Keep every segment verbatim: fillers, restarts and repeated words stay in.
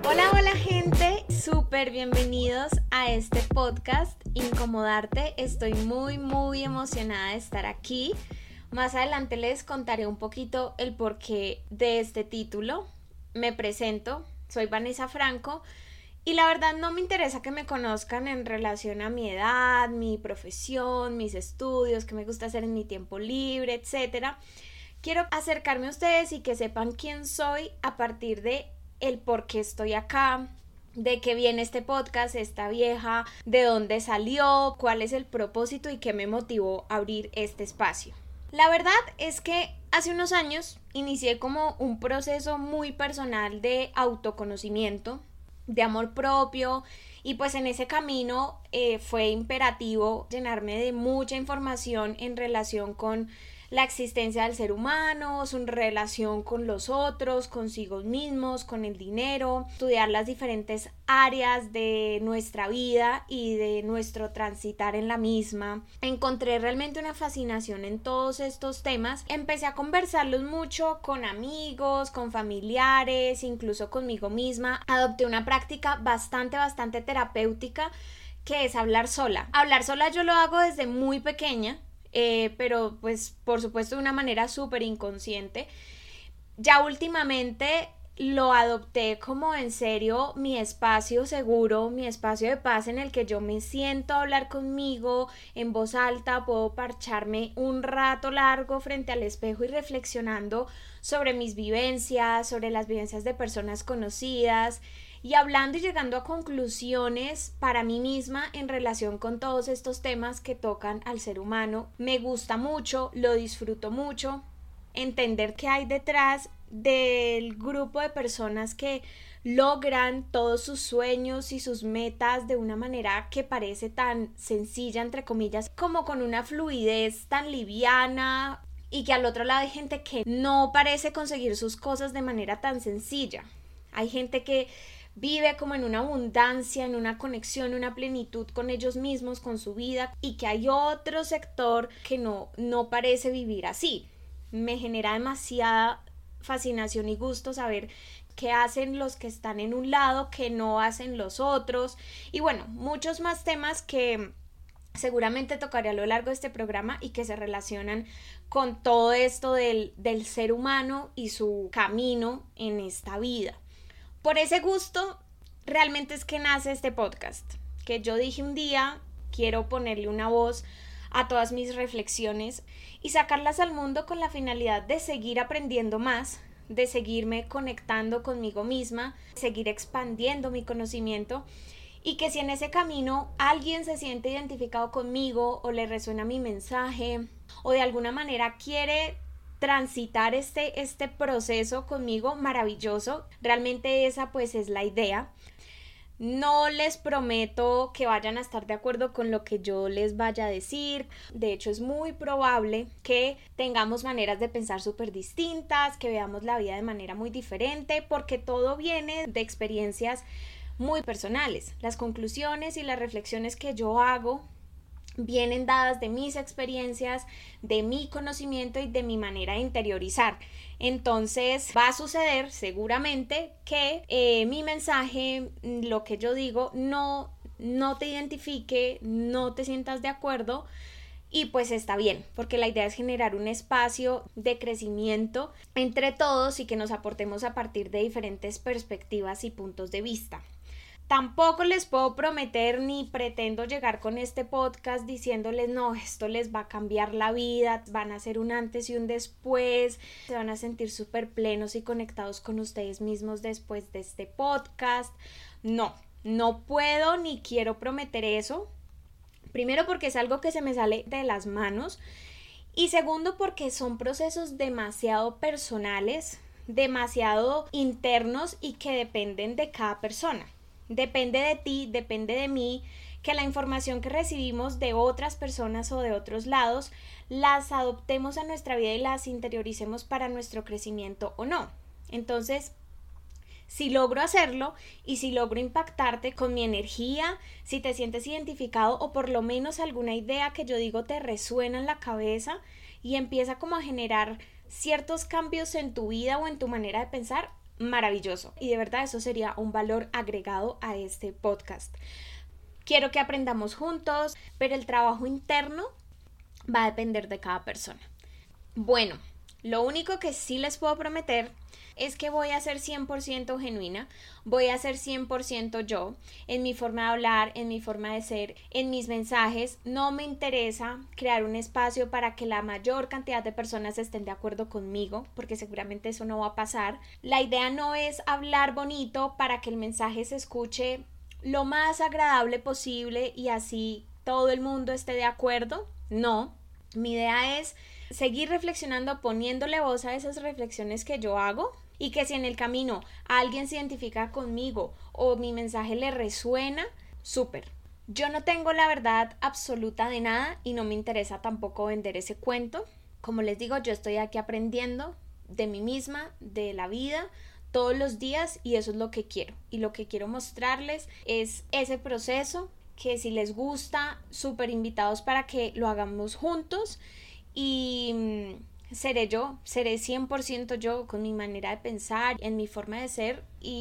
Hola, hola gente, súper bienvenidos a este podcast Incomodarte. Estoy muy muy emocionada de estar aquí. Más adelante les contaré un poquito el porqué de este título. Me presento, soy Vanessa Franco y la verdad no me interesa que me conozcan en relación a mi edad, mi profesión, mis estudios, qué me gusta hacer en mi tiempo libre, etcétera. Quiero acercarme a ustedes y que sepan quién soy a partir de el por qué estoy acá, de qué viene este podcast, esta vieja, de dónde salió, cuál es el propósito y qué me motivó a abrir este espacio. La verdad es que hace unos años inicié como un proceso muy personal de autoconocimiento, de amor propio, y pues en ese camino eh, fue imperativo llenarme de mucha información en relación con la existencia del ser humano, su relación con los otros, consigo mismos, con el dinero, estudiar las diferentes áreas de nuestra vida y de nuestro transitar en la misma. Encontré realmente una fascinación en todos estos temas. Empecé a conversarlos mucho con amigos, con familiares, incluso conmigo misma. Adopté una práctica bastante, bastante terapéutica que es hablar sola. Hablar sola yo lo hago desde muy pequeña. Eh, pero pues por supuesto de una manera súper inconsciente. Ya últimamente lo adopté como en serio mi espacio seguro, mi espacio de paz en el que yo me siento a hablar conmigo en voz alta, puedo parcharme un rato largo frente al espejo y reflexionando sobre mis vivencias, sobre las vivencias de personas conocidas, y hablando y llegando a conclusiones para mí misma en relación con todos estos temas que tocan al ser humano. Me gusta mucho, lo disfruto mucho, entender qué hay detrás del grupo de personas que logran todos sus sueños y sus metas de una manera que parece tan sencilla, entre comillas, como con una fluidez tan liviana, y que al otro lado hay gente que no parece conseguir sus cosas de manera tan sencilla. Hay gente que vive como en una abundancia, en una conexión, una plenitud con ellos mismos, con su vida, y que hay otro sector que no, no parece vivir así. Me genera demasiada fascinación y gusto saber qué hacen los que están en un lado, qué no hacen los otros, y bueno, muchos más temas que seguramente tocaré a lo largo de este programa y que se relacionan con todo esto del, del ser humano y su camino en esta vida. Por ese gusto, realmente es que nace este podcast, que yo dije un día, quiero ponerle una voz a todas mis reflexiones y sacarlas al mundo con la finalidad de seguir aprendiendo más, de seguirme conectando conmigo misma, seguir expandiendo mi conocimiento, y que si en ese camino alguien se siente identificado conmigo o le resuena mi mensaje o de alguna manera quiere transitar este, este proceso conmigo, maravilloso. Realmente esa pues es la idea. No les prometo que vayan a estar de acuerdo con lo que yo les vaya a decir. De hecho, es muy probable que tengamos maneras de pensar súper distintas, que veamos la vida de manera muy diferente, porque todo viene de experiencias muy personales. Las conclusiones y las reflexiones que yo hago vienen dadas de mis experiencias, de mi conocimiento y de mi manera de interiorizar. Entonces va a suceder seguramente que eh, mi mensaje, lo que yo digo, no, no te identifique, no te sientas de acuerdo, y pues está bien, porque la idea es generar un espacio de crecimiento entre todos y que nos aportemos a partir de diferentes perspectivas y puntos de vista. Tampoco les puedo prometer ni pretendo llegar con este podcast diciéndoles no, esto les va a cambiar la vida, van a ser un antes y un después, se van a sentir súper plenos y conectados con ustedes mismos después de este podcast. No, no puedo ni quiero prometer eso. Primero porque es algo que se me sale de las manos, y segundo porque son procesos demasiado personales, demasiado internos y que dependen de cada persona. Depende de ti, depende de mí, que la información que recibimos de otras personas o de otros lados las adoptemos a nuestra vida y las interioricemos para nuestro crecimiento o no. Entonces, si logro hacerlo y si logro impactarte con mi energía, si te sientes identificado o por lo menos alguna idea que yo digo te resuena en la cabeza y empieza como a generar ciertos cambios en tu vida o en tu manera de pensar, maravilloso. Y de verdad eso sería un valor agregado a este podcast. Quiero que aprendamos juntos, pero el trabajo interno va a depender de cada persona. Bueno, lo único que sí les puedo prometer es que voy a ser cien por ciento genuina, voy a ser cien por ciento yo, en mi forma de hablar, en mi forma de ser, en mis mensajes. No me interesa crear un espacio para que la mayor cantidad de personas estén de acuerdo conmigo, porque seguramente eso no va a pasar. La idea no es hablar bonito para que el mensaje se escuche lo más agradable posible y así todo el mundo esté de acuerdo. No, mi idea es seguir reflexionando, poniéndole voz a esas reflexiones que yo hago, y que si en el camino alguien se identifica conmigo o mi mensaje le resuena, súper. Yo no tengo la verdad absoluta de nada y no me interesa tampoco vender ese cuento. Como les digo, yo estoy aquí aprendiendo de mí misma, de la vida, todos los días, y eso es lo que quiero. Y lo que quiero mostrarles es ese proceso, que si les gusta, súper invitados para que lo hagamos juntos. Y seré yo, seré cien por ciento yo, con mi manera de pensar, en mi forma de ser,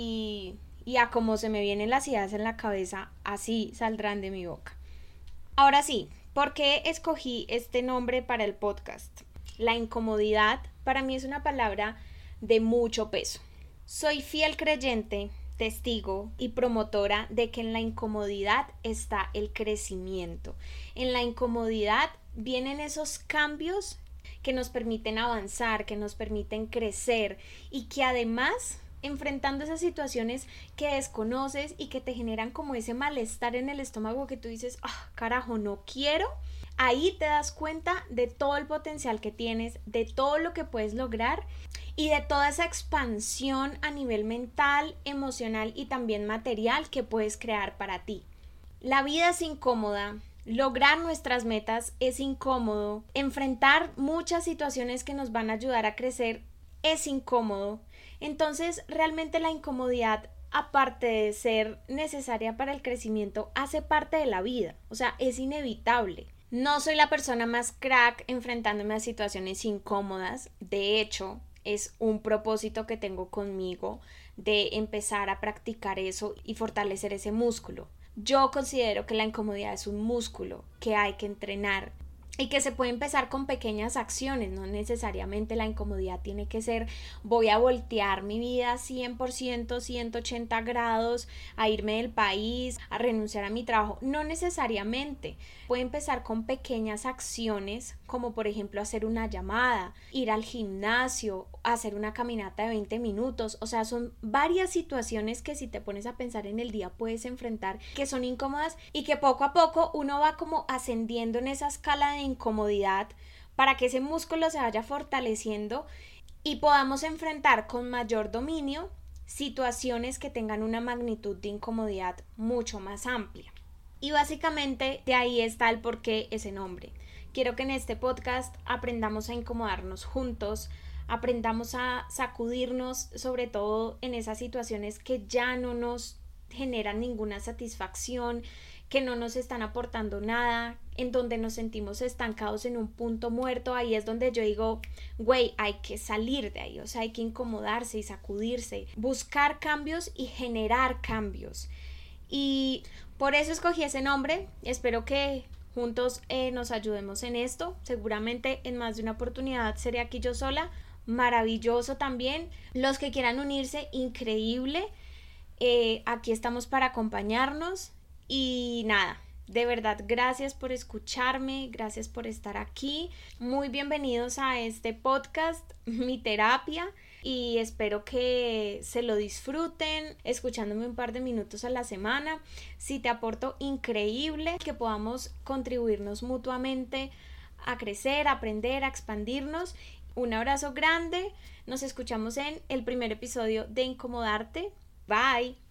y, y a como se me vienen las ideas en la cabeza, así saldrán de mi boca. Ahora sí, ¿por qué escogí este nombre para el podcast? La incomodidad para mí es una palabra de mucho peso. Soy fiel creyente, testigo y promotora de que en la incomodidad está el crecimiento. En la incomodidad vienen esos cambios que nos permiten avanzar, que nos permiten crecer, y que además, enfrentando esas situaciones que desconoces y que te generan como ese malestar en el estómago, que tú dices, ah, carajo, no quiero, ahí te das cuenta de todo el potencial que tienes, de todo lo que puedes lograr y de toda esa expansión a nivel mental, emocional y también material que puedes crear para ti. La vida es incómoda. Lograr nuestras metas es incómodo, enfrentar muchas situaciones que nos van a ayudar a crecer es incómodo. Entonces, realmente la incomodidad, aparte de ser necesaria para el crecimiento, hace parte de la vida, o sea, es inevitable. No soy la persona más crack enfrentándome a situaciones incómodas. De hecho, es un propósito que tengo conmigo de empezar a practicar eso y fortalecer ese músculo. Yo considero que la incomodidad es un músculo que hay que entrenar y que se puede empezar con pequeñas acciones. No necesariamente la incomodidad tiene que ser voy a voltear mi vida cien por ciento, ciento ochenta grados, a irme del país, a renunciar a mi trabajo. No necesariamente. Puede empezar con pequeñas acciones, como por ejemplo hacer una llamada, ir al gimnasio, hacer una caminata de veinte minutos. O sea, son varias situaciones que si te pones a pensar en el día puedes enfrentar, que son incómodas y que poco a poco uno va como ascendiendo en esa escala de incomodidad para que ese músculo se vaya fortaleciendo y podamos enfrentar con mayor dominio situaciones que tengan una magnitud de incomodidad mucho más amplia. Y básicamente de ahí está el porqué ese nombre. Quiero que en este podcast aprendamos a incomodarnos juntos, aprendamos a sacudirnos, sobre todo en esas situaciones que ya no nos generan ninguna satisfacción, que no nos están aportando nada, en donde nos sentimos estancados en un punto muerto. Ahí es donde yo digo, güey, hay que salir de ahí, o sea, hay que incomodarse y sacudirse, buscar cambios y generar cambios. Y por eso escogí ese nombre. Espero que juntos eh, nos ayudemos en esto. Seguramente en más de una oportunidad seré aquí yo sola. Maravilloso también. Los que quieran unirse, increíble. Eh, aquí estamos para acompañarnos. Y nada, de verdad, gracias por escucharme, gracias por estar aquí. Muy bienvenidos a este podcast, mi terapia. Y espero que se lo disfruten escuchándome un par de minutos a la semana. Si te aporto, increíble, que podamos contribuirnos mutuamente a crecer, a aprender, a expandirnos. Un abrazo grande. Nos escuchamos en el primer episodio de Incomodarte. Bye.